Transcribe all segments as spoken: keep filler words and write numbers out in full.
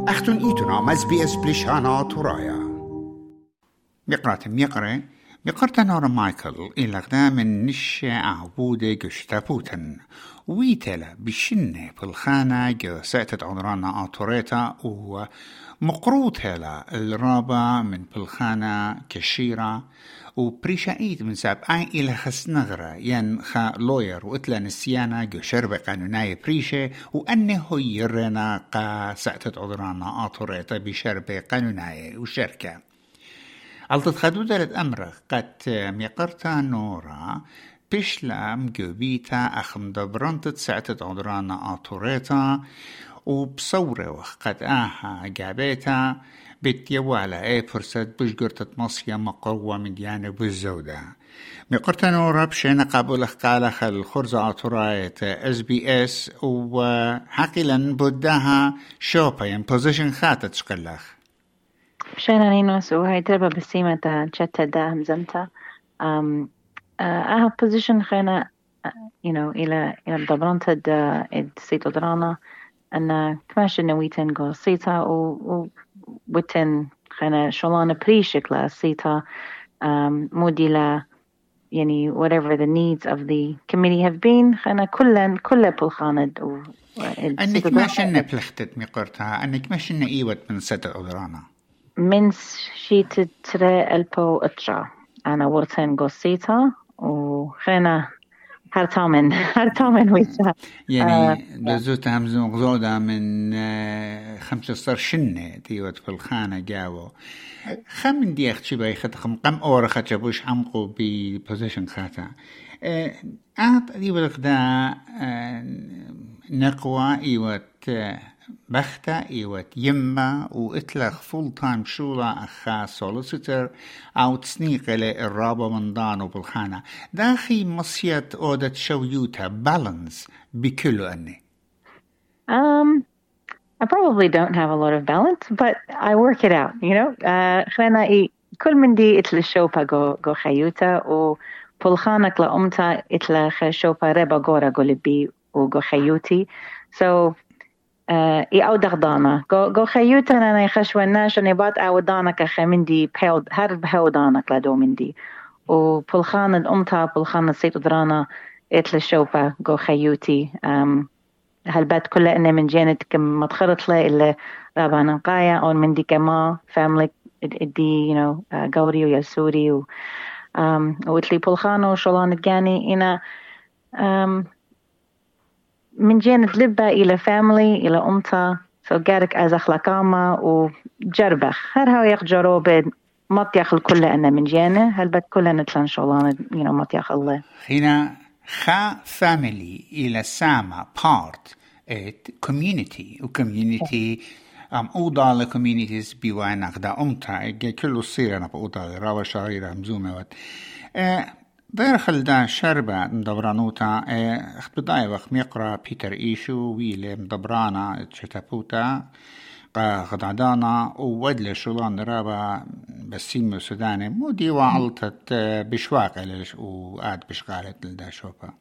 أختن إيتنا مز بي إس بلشانا ترايا مقرات مقرة مقرت نور مايكل إلى غدا من نش عبودة قشتا بوتن ويتلا بشنة بالخانة جو سأتت عمرانا آتوريتا ومقروط هلا الرابع من بالخانة كشيرة وبريشايت من ساب أي إلى خسنغرة ين خا لوير وإتلا نسيانا جو شربة قانوناي بريشة وأنه يرنا قا سأتت عمرانا آتوريتا بشربة قانوناي وشركة على خدودة الأمر قد ميقرتا نورا بيشلا مجوبيتا أخم دبرانتت ساعتت عدرانا آتوريتا وبصورة وقد آها جابيتا بتيوالا اي فرصت بشجرتت مصيا مقروة من ديانة بالزودة ميقرتا نورا بشينا قابل قالخ الخرزة آتورايت اس بي اس وحقيلا بداها شوبا ين بوزيشن خاتت شقلخ شانا نينوس وهاي تربى بسيمة تشتا دا همزمتا أم أها position خينا you know إلى إلى دبرانتا دا سيتو درانا أن كماش نويتن جو سيتا و وتن خينا شلون بريشك لا سيتا موديلا يعني whatever the needs of the committee have been خينا كلن كل بالخاند و أنك ماش نبلختت مقرتها أنك ماش نقيوت من ستة أدرانا من شيت ترى البو اترا أنا ورتن قصيتا وخينا هرتامن هرتامن ويسا يعني دزوت همزون غزودة من خمسة صار شنة تيوت في الخانة جاوو خمن دي اختشي باي خم قم أورا خدشبوش عمقو ببوزيشن خاتا أعط ديوت دا نقوى إيوت بختا إيوت يما وإتلخ فول تايم شولا أخا سوليسيتر أو تسنيق إلى الرابة من دانو بالخانة داخي مصيات أودة شويوتا بالانس بكل أني Um, I probably don't have a lot of balance, but I work it out, you know. خلينا إيه كل من دي إتل الشوبا جو جو خيوتا وبالخانك لأمتا إتل خشوبا ربا جورا جو لبي وجو خيوتي so إي أو دغدانا جو جو خيوتا أنا يخشوناش أنا بات أو دانا كخمندي بهود هرب هودانا كلا مندي وبالخان الأمتا بالخان السيد درانا إتل الشوبا جو خيوتي هالبات كله إنه من جانت كم متخرط له إلا رابانا قايا أو من دي كما فاملك دي you know قوري ويسوري و وإتلي بالخانو شلون تجاني إنا من جانت لبا إلى فاميلي إلى أمتا فقارك أزخ لكاما وجربخ هر هاو يخجروا بين مطيخ الكل أنا من جانة هالبت كلها نتلان شغلان you know مطيخ الله هنا خا فاميلي إلى ساما part ات community و community أم أوضاع لكوميونيتيز بيوان أخدا أمتا كله الصير أنا بأوضاع راوة شعيرة مزومة وات دير خلدا شربة مدبرانوتا اخت بداية وقت ميقرا بيتر إيشو ويلي مدبرانا تشتابوتا غدادانا وودل شولان رابا بسيم السوداني مو دي وعلتت بشواق ليش وقاد بشغالة لدا شوبا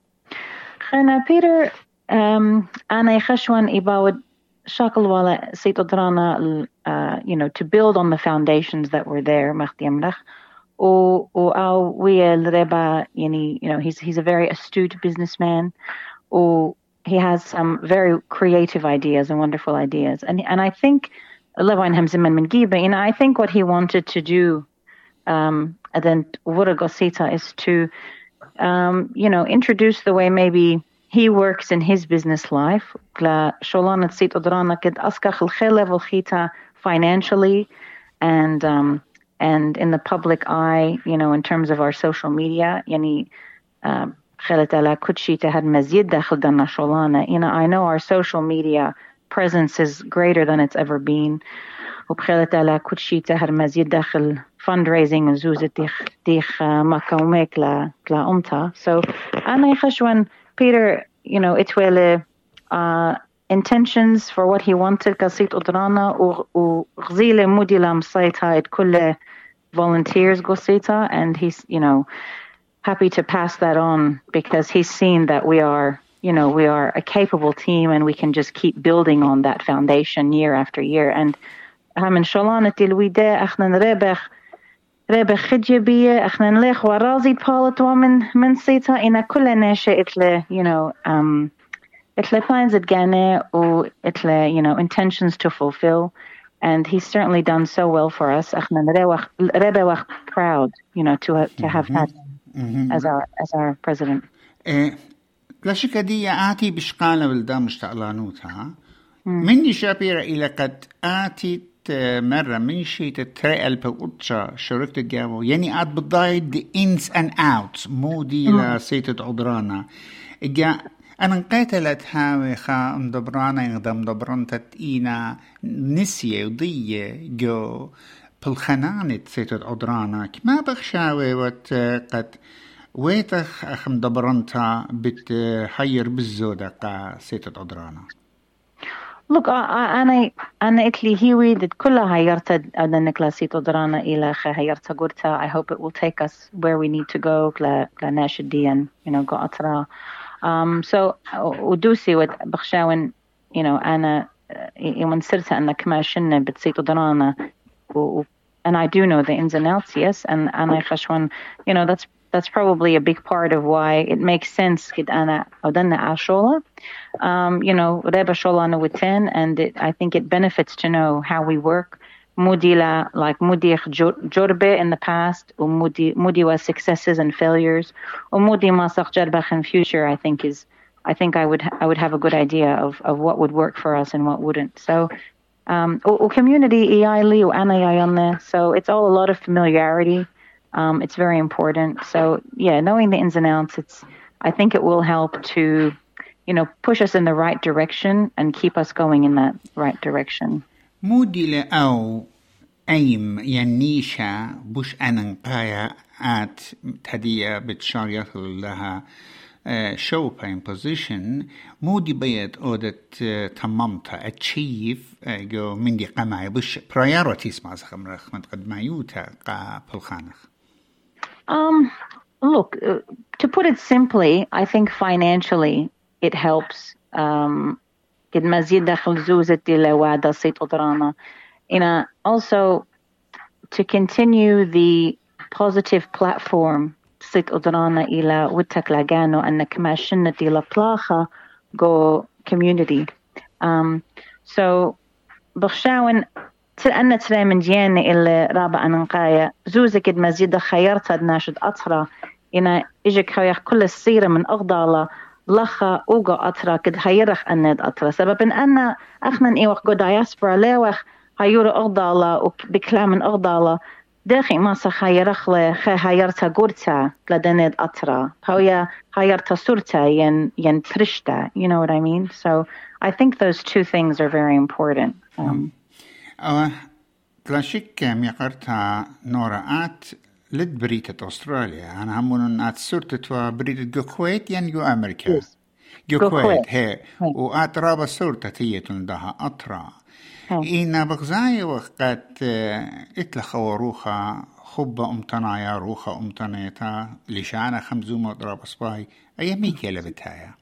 خينا بيتر أنا يخشوان إباود شاكل ولا سيتو درانا you know to build on the foundations that were there مختي أمرخ و أو ويا الربا يعني you know he's he's a very astute businessman و he has some very creative ideas and wonderful ideas and and I think Levine Hamziman من جيبة you know I think what he wanted to do um and then Wuragosita is to um you know introduce the way maybe he works in his business life la شلون تصير قدرانا كد أسكخ الخيلة والخيتا financially and um and in the public eye, you know, in terms of our social media, يعني خلت على كل شيء تهد مزيد داخل دنا شغلانة. You know, I know our social media presence is greater than it's ever been. وبخلت على كل شيء تهد مزيد داخل fundraising وزوزة تيخ تيخ مكومك لا لا أمتا. So أنا يخشون Peter, you know, it's well uh, intentions for what he wanted كسيت أدرانا وغزيلة موديلا مصيتها كل volunteers قصيتها and he's you know happy to pass that on because he's seen that we are you know, we are a capable team and we can just keep building on that foundation year after year. And هم شلانة الويدة احنا نربح ربح خجبية احنا نلخ ورازي بالت ومن من سيتا إن كل ناشئ إتله you know um إتله plans تجانا و إتله you know intentions to fulfill, and he's certainly done so well for us. احنا نربح ربح proud you know to to have had him as our as our president. لا شك دي آتي بشقالة بالدام مشتغلانوتها مني شابيرة إلى قد آتي مرة من شيء تترأل بقطشة شركة الجامعة يعني عاد بضايد the ins and outs مو دي لسيتة عدرانا إجا أنا نقاتلت هاوي خا مدبرانا يغدم دبران تتقينا نسية وضية جو بالخنانة سيتة عدرانا كما بخشاوي وات قد ويتخ أخم دبرانتا بتحير بالزودة قا سيتة عدرانا. Look, أنا أنا إتلي هيوي دت كلها هيرتا أدنك لسيتو درانا إلى خ هيرتا قرتا. I hope it will take us where we need to go كلا كلا ناشدين you know go أطرا. Um, so ودوسي وبخشاون you know أنا يوم صرت أنا كماشنة بتسيتو درانا and I do know the ins and outs, yes, and أنا خشون you know that's that's probably a big part of why it makes sense كد أنا أودنا عشولة. Um, you know, Reba Sholana with ten, and it, I think it benefits to know how we work. Mudila, like Mudi Jorbe in the past, or Mudi Mudiwa successes and failures, or Mudi Masach Jarbach in future. I think is, I think I would I would have a good idea of, of what would work for us and what wouldn't. So, um, o community iali o anayayane. So it's all a lot of familiarity. Um, it's very important. So yeah, knowing the ins and outs, it's I think it will help to, you know, push us in the right direction and keep us going in that right direction. مودي أو أيم ينيشا بوش أنقايا at تهدية بتشاريات لها show paying position مودي بيد أودت تمامتا achieve جو من دي قماي بوش priorities ما زخمرخ من قد ما يوتا قا بالخانخ. Um, look, uh, to put it simply, I think financially it helps. Um, it mazid dakhil zuzat dilawada sit odrana. In also to continue the positive platform sit odrana ila witak lagano and kamashna dila placha go community. Um, so بخشاون أن ترى من جينا إلى رابع أنقايا زوزك المزيد خيرت ناشد أطرا إن إجك خير كل السيرة من أغضالة لخا أوجا أطرا كد هيرخ أند أطرا سبب أن أخنا إيوخ جو دايسبرا ليوخ هيور أغضالة وبكلام أغضالة داخل ما سخيرخ له خيرتا قرتا لدند أطرا هويا خيرتا سورتا ين ين ترشتا. You know what I mean? So I think those two things are very important. Um, أه تلاشيك ميقرتها نورات لد بريتة أستراليا أنا همون آت سورتة بريتة جو كويت يعني جو أمريكا جو كويت هي وآت رابا سورتة تيتون دها أطرا إنا بغزاي وقت إتلخ وروخا خبة أمتنايا روخا أمتنايتا لشانا خمزومة رابا سباي أي ميكي لبتايا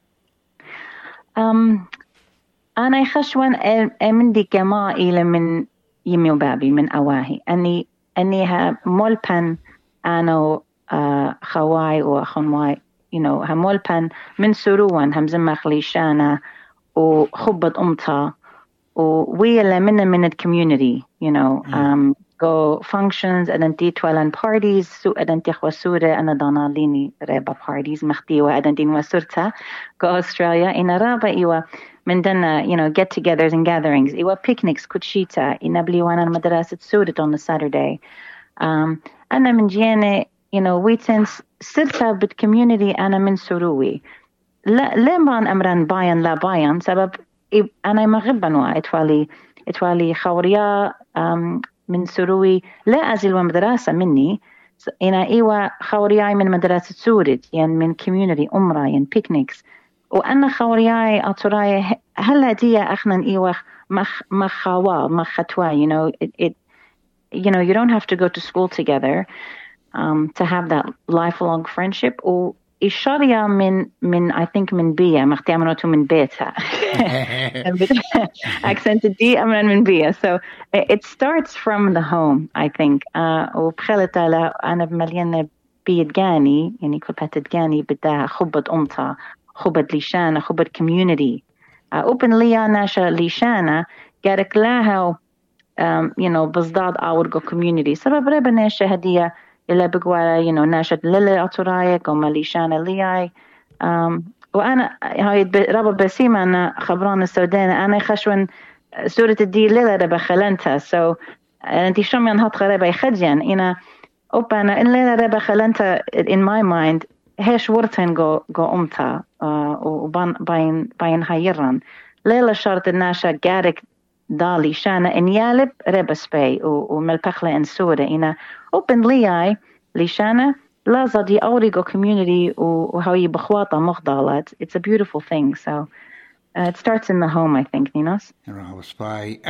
um, أنا خشوان أمندي كما إلى من يمي وبابي من أواهي أني أني مولبن أنا خواي وخنواي you know همولبن من سروان هم زمخ ليشانا وخبط أمتا وويلا من من community you know um, go functions and then twelve parties سو أدن تخوى سورة أنا دانا ليني رابا parties مختيوة أدن دين وسورتا go Australia إن رابا إيوة من دنا you know get-togethers and gatherings إيوة picnics كوتشيتا إن بليوانا المدرسة سورة on the Saturday um, أنا من جيانة you know weekends سرتا بت community أنا من سروي لا لما أمران باين لا باين سبب أنا مغبن وإتوالي إتوالي خوريا um, من سروي لا أزل ومدرسة مني إنا إيوة خورياي من مدرسة سورد يعني من community أمرا يعني picnics وأنا خورياي أطراي هلا دي أخنا إيوة مخ مخوا مختوا you know it, it you know you don't have to go to school together um, to have that lifelong friendship or إشارية من من I think من بيا مختيمنوتو من بيتها accented D أمرا من بيا so it starts from the home I think uh, وبخلت على أنا بمليانة بيت جاني يعني كلبت جاني بدها خبط أمتا خبط ليشانة خبط community uh, open ليا ناشا ليشانة قارك لها um, you know بزداد أورجو community سبب ربا ناشا هدية إلا بقوارا you know ناشد للي أطرايا قوما ليشانة لياي um, وأنا هاي ربا بسيمة أنا خبران السودان أنا خشون سورة الدي ليلة ربا خلنتها so أنتي شمي أنهات غربا يخدين إنا أوبانا إن ليلة ربا خلنتها in my mind هيش ورتين جو جو أمتا وبين باين باين هايران ليلة شرط الناشا قارك دالي شانا إن يالب ربا سبي وملبخلة إن سورة إنا open لياي ليشانا لازم دي أوريجو community وهاي بخواطة مخضالات it's a beautiful thing so uh, it starts in the home I think Ninos راهو سباي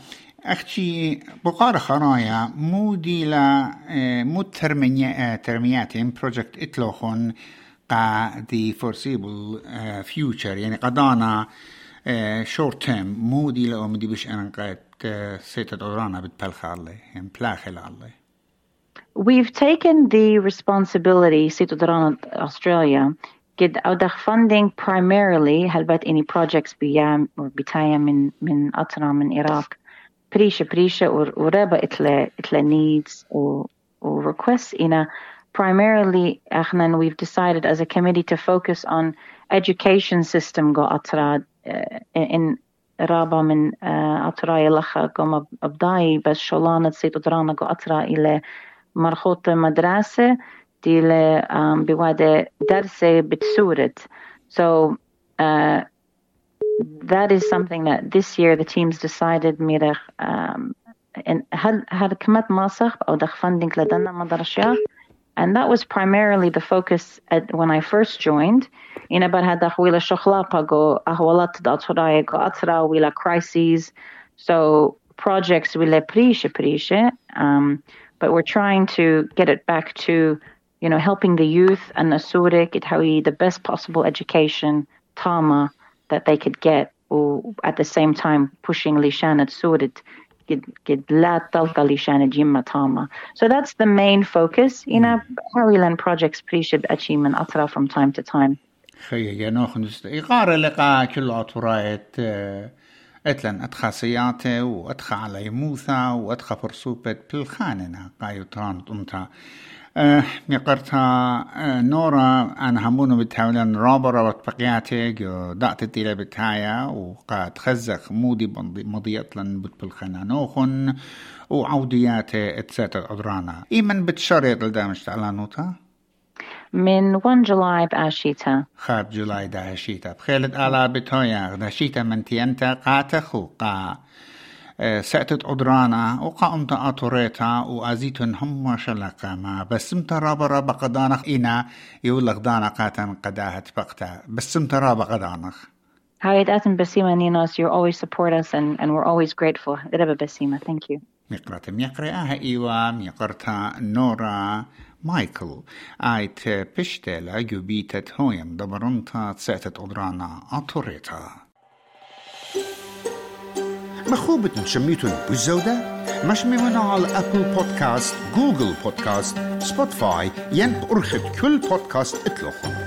أختي بقارة خرايا مو دي لا مو ترمية ترمياتين project إتلوخون قا the foreseeable future يعني قدانا short term مو دي لا مدي بش أنا قاعد سيتة دورانا بتبلخ عليه يعني بلاخل عليه. We've taken the responsibility سيتة دورانا Australia قد أودخ funding primarily هلبت any projects بيام بتايا من من أطرا من العراق بريشة بريشة ورابا إتلا إتلا needs و و requests إنا primarily إحنا we've decided as a committee to focus on education system go أطرا in رابا من أطرا يلخا قوم أبداي بس شولانة سيتو درانا go أطرا إلى مرخوط مدرسة دي ل بوادة درسة بتسورت so uh, that is something that this year the teams decided ميرخ um, and هل هل كمت ماسخ أو دخ funding لدنا مدرسة and that was primarily the focus at, when I first joined إن بعد هذا خويل الشخلاقة جو أهولات داتوراي جو أطرا ويلا crises so projects ويلا بريشة بريشة um, but we're trying to get it back to you know helping the youth and the Surik it how the best possible education tama that they could get or at the same time pushing lishanat surit get get la talqa lishanat jimma tama so that's the main focus you know how we learn projects pre-ship achievement atra from time to time خيّ ناخذ إقارة لقاء كل أطرايت أتلن أتخاصياته وأتخا على يموثا وأتخا فرصوبة بالخاننا قايوتران أمتا أه ميقرتها أه نورا أنا همونو بتحاولن رابرة واتبقياتي جو دعت التيلة بتاعي وقاد خزق مودي مضيطلن بالخانانوخن وعودياتي اتساتت أدرانا إيمن بتشريط لدامش تعالى نوتا من first July بأشيتا خاب جولاي داشيتا بخيلت على بتويا داشيتا من تيانتا قاتخ وقا سأتت أدرانا وقا أمتا أطوريتا وأزيتن هم شلقا ما بسمتا رابا رابا قدانخ إنا يولغ دانا قاتن قداها تبقتا بسمتا رابا قدانخ هايد أتن بسيمة نينوس you always support us and, and we're always grateful ربا بسيمة thank you ميقرات ميقرأها إيوا ميقرتا نورا مايكل آيت بشتلا جوبيتت هويم دبرنتا تساتت أدرانا أطوريتا مخوبة نشميتون بالزودة مش ممنوع على أبل بودكاست جوجل بودكاست سبوتفاي ين أرخد كل بودكاست اتلوخون